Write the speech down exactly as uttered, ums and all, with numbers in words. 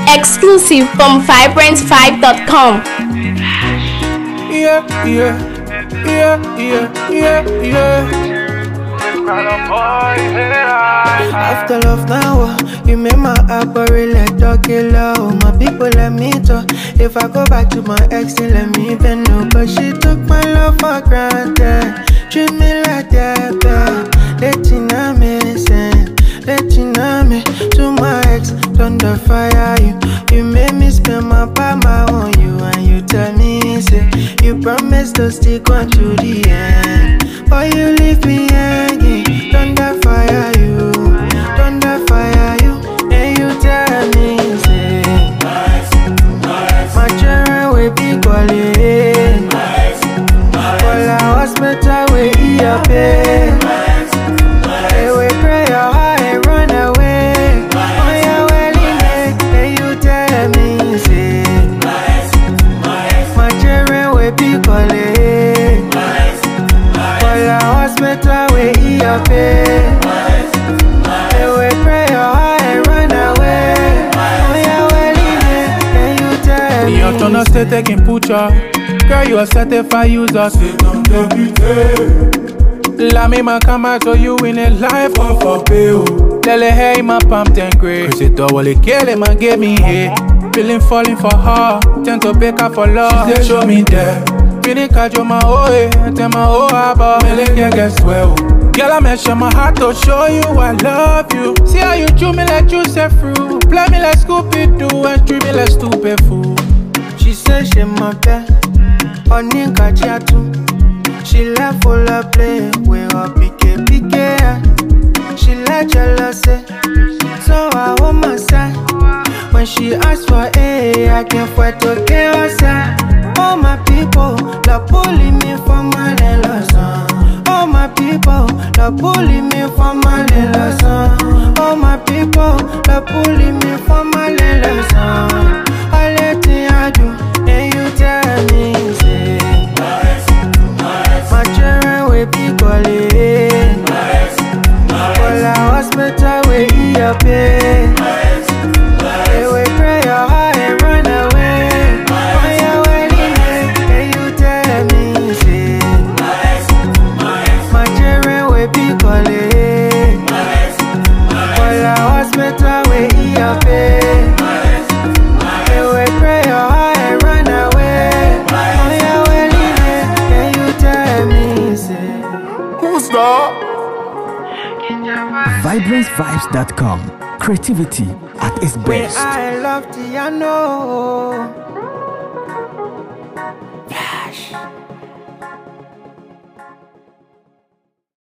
Exclusive from vibrant vibe dot com. Yeah, yeah, yeah, yeah, yeah, yeah. After love now, you make my heart worry like talking low. My people let me talk. If I go back to my ex, then let me bend no. But she took my love for granted. Treat me like that, bad. Let you know me, let you know me. To my ex, thunder fire you. You made me spend my time on you, and you tell me, say, you promise to stick on to the end. But you leave me hanging, thunder fire you, thunder fire you. And you tell me, say, my children will be calling. All I was better with your pain. They will cry your heart and run away. On your wedding day, and you tell me, say, my children will be calling. All I was better with your pain. They will cry your heart and run away. On your wedding day, and you tell me, your turn stay taking picture. Girl, you a certified user. La me man come out to you in a life of a pill. Tell her hey my pump ten grey. Cause it don't wanna kill him and get me here. Feeling falling for her, tend to pick up for love. She say show me there. Feeling catch you my way, tell my whole harbor. Me like you get swell. Girl, I measure my heart to show you I love you. See how you chew me like juice and fruit. Play me like Scooby-Doo and treat me like stupid fool. she say she my best. Honey kachiatu. She left full of play. We all pike pike. She like jealousy. So I want my side. When she asked for A, I can't fight to chaos. All my people, la pulling me for my little son. All my people, la pulling me for my little son. All my people, la pulling me for my little son. I let me I do, and you tell me, say, my children will be calling. All I was better with your pain. They will pray your heart and run away. On your wedding day, and you tell me, say, my children will be calling. All I was better with your pain. They will pray your heart and run away. On your wedding day, and you tell me, say, Who's that? vibrance vibes dot com. Creativity at its when best. I love you, I know.